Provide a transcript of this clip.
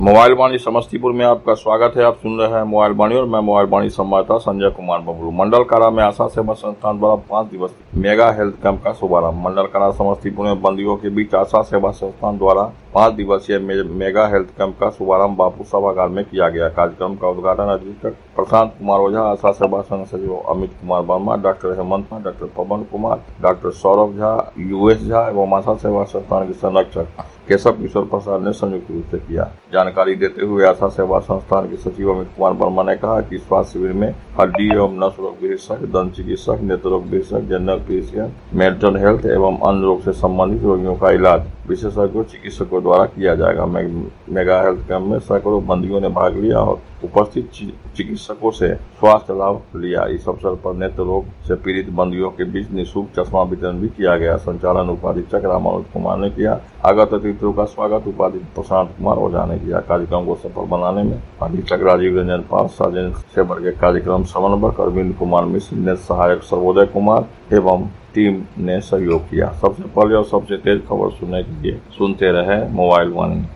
Mobile वाणी समस्तीपुर में आपका स्वागत है। आप सुन रहे हैं मोबाइल वाणी और मैं मोबाइल वाणी संवाददाता संजय कुमार बबलू। मंडल कारा में आशा सेवा संस्थान द्वारा 5 दिवसीय मेगा हेल्थ कैंप का शुभारंभ। मंडल कारा समस्तीपुर में बंदियों के बीच आशा सेवा संस्थान द्वारा 5 दिवसीय मेगा हेल्थ कैंप का शुभारंभ बापू सभागार में किया गया। कार्यक्रम का उद्घाटन अधीक्षक प्रशांत कुमार ओझा, आशा सेवा संघ सचिव Amit Kumar Verma, doctor Hemant, doctor Pawan Kumar, doctor Saurabh Jha, US Jha एवं आशा सेवा संस्थान के संरक्षक केशव किशोर प्रसाद ने संयुक्त रूप से किया। जानकारी देते हुए आशा सेवा संस्थान के सचिव अमित कुमार वर्मा ने कहा कि स्वास्थ्य शिविर में हड्डी एवं नस रोग विशेषज्ञ, दंत चिकित्सक, नेत्र रोग विशेषज्ञ, जनरल फिजिशियन, मेंटल हेल्थ एवं अन्य रोग से संबंधित रोगियों का इलाज विशेषज्ञों चिकित्सकों द्वारा किया जाएगा। मेगा हेल्थ कैंप में सैकड़ों बंदियों ने भाग लिया और उपस्थित चिकित्सकों से स्वास्थ्य लाभ लिया। इस अवसर पर नेत्र रोग से पीड़ित बंदियों के बीच निःशुल्क चश्मा वितरण भी किया गया। संचालन उपाधीक्षक रामानुज कुमार ने किया। आगत अतिथियों का स्वागत उपाधीक्षक प्रशांत कुमार ओझा ने किया। कार्यक्रम को सफल बनाने में अधीक्षक राजीव रंजन पाल, सार्वजनिक सेवा के कार्यक्रम समन्वयक अरविंद कुमार मिश्र ने सहायक सर्वोदय कुमार एवं टीम ने सहयोग किया। सबसे पहले और सबसे तेज खबर सुनने के लिए सुनते रहे मोबाइल वाणी।